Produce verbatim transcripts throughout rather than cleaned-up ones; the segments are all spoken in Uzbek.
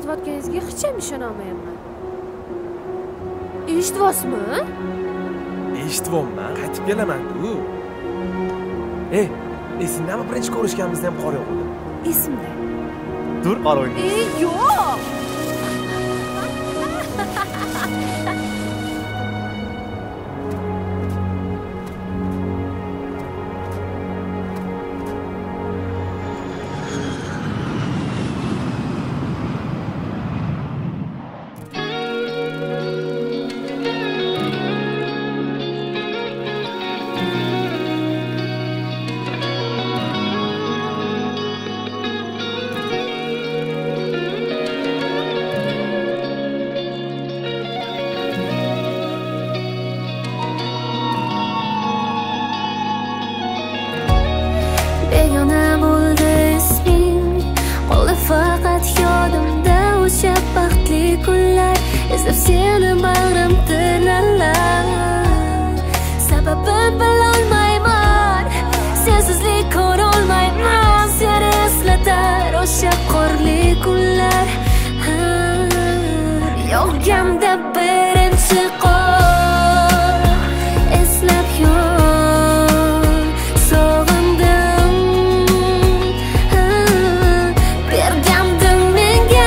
aytayotganingizga hech ham ishona olmayapman. Eshityapsizmi? Eshityapman, qaytib kelaman-ku. Ey, esingdami birinchi ko'rishganimizda ham qor yog'di? Esimda. Tur, qor o'ynaymiz. Ey, yo'q. Izlab seni bag'rim tirnalar, sababin bilolmayman, sensizlik ko'rolmayman. Seni eslatar o'sha qorli kunlar, yog'ganda birinchi qor. Eslab yur, sog'indim, bergandim menga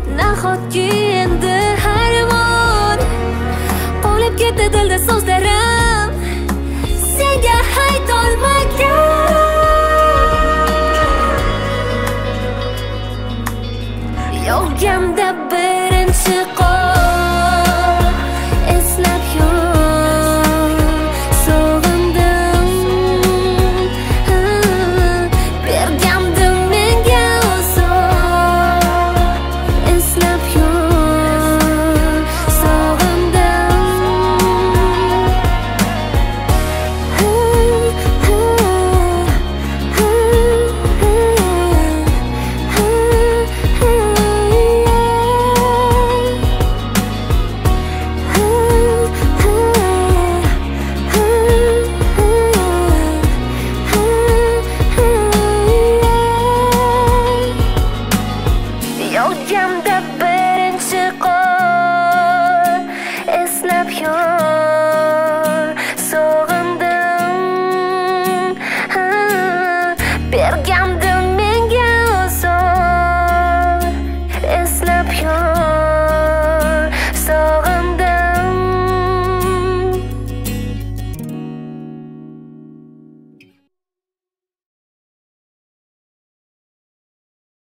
nahotki endi har mor qolib ketdi dilda so'zlarim.